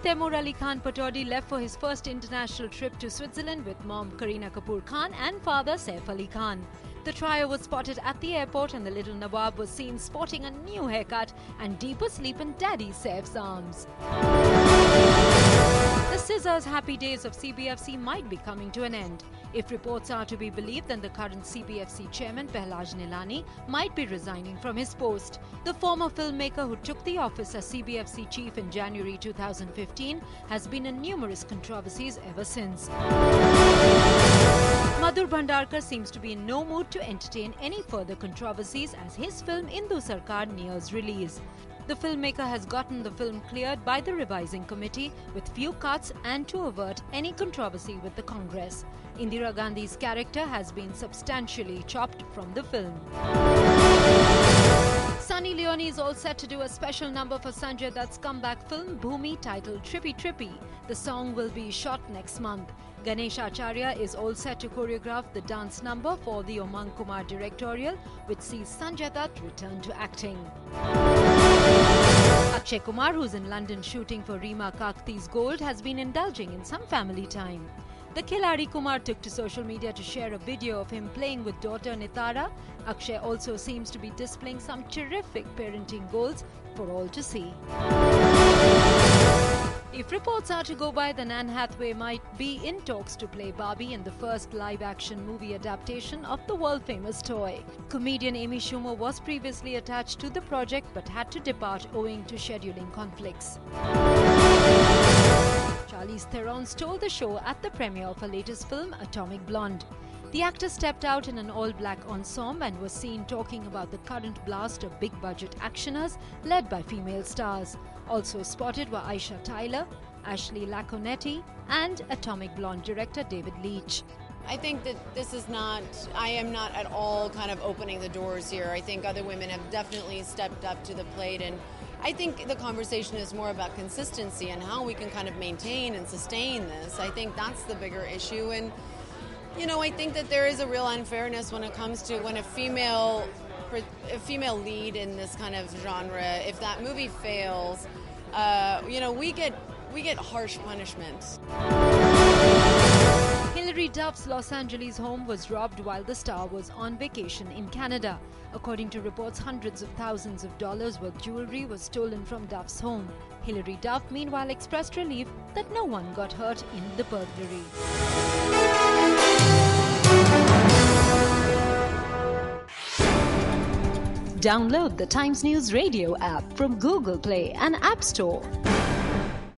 Taimur Ali Khan Patodi left for his first international trip to Switzerland with mom Kareena Kapoor Khan and father Saif Ali Khan. The trio was spotted at the airport and the little Nawab was seen sporting a new haircut and deep asleep in daddy Saif's arms. The Scissors' happy days of CBFC might be coming to an end. If reports are to be believed, then the current CBFC chairman Pehlaj Nilani might be resigning from his post. The former filmmaker who took the office as CBFC chief in January 2015 has been in numerous controversies ever since. Madhur Bhandarkar seems to be in no mood to entertain any further controversies as his film Indu Sarkar nears release. The filmmaker has gotten the film cleared by the revising committee with few cuts and to avert any controversy with the Congress. Indira Gandhi's character has been substantially chopped from the film. Sunny Leone is all set to do a special number for Sanjay Dutt's comeback film Bhumi titled Trippy Trippy. The song will be shot next month. Ganesh Acharya is all set to choreograph the dance number for the Umang Kumar directorial, which sees Sanjay Dutt return to acting. Akshay Kumar, who's in London shooting for Reema Kakti's Gold, has been indulging in some family time. The Khiladi Kumar took to social media to share a video of him playing with daughter Nitara. Akshay also seems to be displaying some terrific parenting goals for all to see. If reports are to go by, then Anne Hathaway might be in talks to play Barbie in the first live-action movie adaptation of the world-famous toy. Comedian Amy Schumer was previously attached to the project but had to depart owing to scheduling conflicts. Charlize Theron stole the show at the premiere of her latest film, Atomic Blonde. The actor stepped out in an all-black ensemble and was seen talking about the current blast of big-budget actioners led by female stars. Also spotted were Aisha Tyler, Ashley Laconetti, and Atomic Blonde director David Leitch. I think that I am not at all kind of opening the doors here. I think other women have definitely stepped up to the plate, and I think the conversation is more about consistency and how we can kind of maintain and sustain this. I think that's the bigger issue, and I think that there is a real unfairness when it comes to when a female lead in this kind of genre, if that movie fails, we get harsh punishments. Hilary Duff's Los Angeles home was robbed while the star was on vacation in Canada. According to reports, hundreds of thousands of dollars worth jewelry was stolen from Duff's home. Hilary Duff, meanwhile, expressed relief that no one got hurt in the burglary. Download the Times News Radio app from Google Play and App Store.